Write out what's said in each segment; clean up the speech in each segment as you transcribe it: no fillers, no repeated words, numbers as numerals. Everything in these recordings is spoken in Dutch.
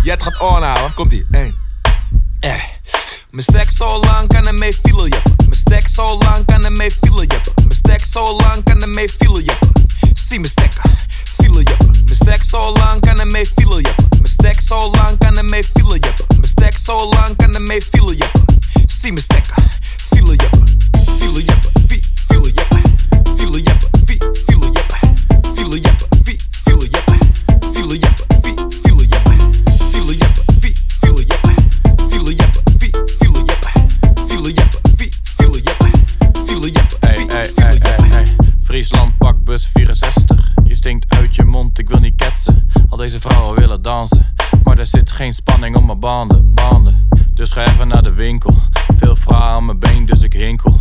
Ja, het gaat onhouden. Komt-ie. 1. Mijn stek zo lang kan ermee file jeppen. Mijn stek zo lang kan ermee file jeppen. Mijn stek zo lang kan ermee file jeppen. Zie mijn stekken, file jeppen. Mijn stek zo lang kan ermee file jeppen. Mijn stek zo lang kan ermee file jeppen. Mijn stek zo lang kan ermee file jeppen. Zie mijn stekken, file jeppen. File jeppen, file jeppen. File jeppen, file jeppen. File jeppen, file jeppen. File jeppen, file jeppen. File jeppen, file jeppen. File jeppen, file jeppen. File jeppen, file jeppen. File jeppen, Hey. Friesland pakbus 64. Je stinkt uit je mond, ik wil niet ketsen. Al deze vrouwen willen dansen, maar er zit geen spanning op mijn banden. Dus ga even naar de winkel. Veel vrouwen aan mijn been, dus ik hinkel.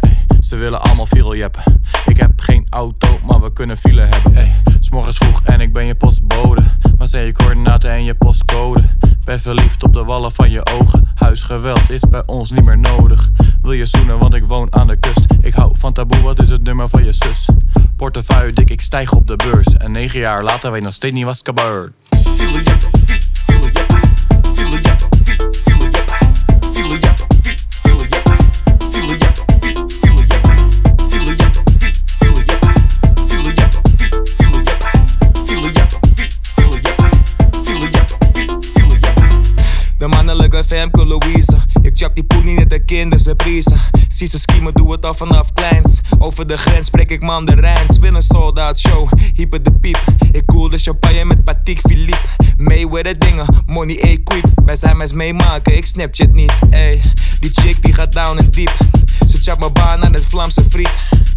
Ze willen allemaal viraljeppen. Ik heb geen auto, maar we kunnen file hebben. 's morgens vroeg en ik ben je postbode. Waar zijn je coördinaten en je postcode? Ben verliefd op de wallen van je ogen. Huisgeweld is bij ons niet meer nodig. Wil je zoenen, want ik woon aan de kust. Ik hou van taboe, wat is het nummer van je zus? Portefeuille dik, ik stijg op de beurs. En 9 jaar later weet nog steeds niet wat gebeurd. file jeppen, file jeppen. File jeppen, file jeppen. File jeppen, file jeppen. File jeppen, file jeppen. File jeppen, file jeppen. File jeppen, file jeppen. File jeppen, file jeppen. File jeppen, file jeppen. De mannelijke Femke Louise. Ik chap die poenie net de kindersurprise. Zie ze schiemen, doe het al vanaf kleins. Over de grens spreek ik mandarijns. Wil een soldaat show, hyper de piep. Ik koel de champagne met Patek Philippe. Mee with de dingen, money equip. Wij zijn mes meemaken, ik Snapchat niet. Ey, die chick die gaat down en diep. Ze chapt mijn baan aan het Vlaamse friet.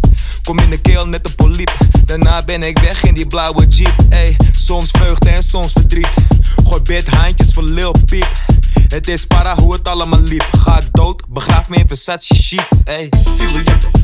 Kom in de keel net een poliep. Daarna ben ik weg in die blauwe jeep. Ey, soms vreugde en soms verdriet. Gooi bidhandjes voor Lil Piep. Het is para hoe het allemaal liep. Ga ik dood, begraaf me in Versace sheets. Ey, file jeppen.